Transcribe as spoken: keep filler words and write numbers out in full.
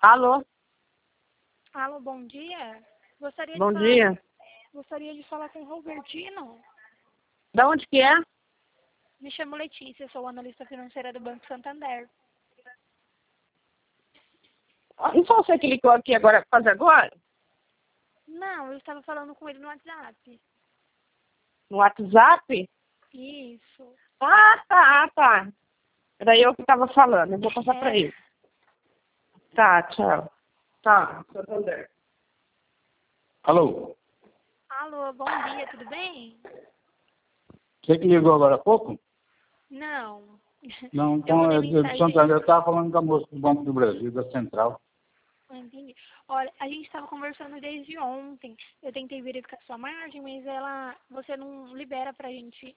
Alô? Alô, bom dia. Gostaria Bom de falar, dia. Gostaria de falar com o Robertino. Da onde que é? Me chamo Letícia, sou analista financeira do Banco Santander. Não foi você que ligou aqui agora, fazer agora? Não, eu estava falando com ele no WhatsApp. No WhatsApp? Isso. Ah, tá, tá. Era eu que estava falando, eu vou passar É. para ele. Tá, tchau. Tá, Santander. Alô? Alô, bom dia, tudo bem? Você que ligou agora há pouco? Não. Não, Eu então mandei é de mensagem. Santander. Eu estava falando com a moça do Banco do Brasil, da Central. Não entendi. Olha, a gente estava conversando desde ontem. Eu tentei verificar sua margem, mas ela, você não libera pra gente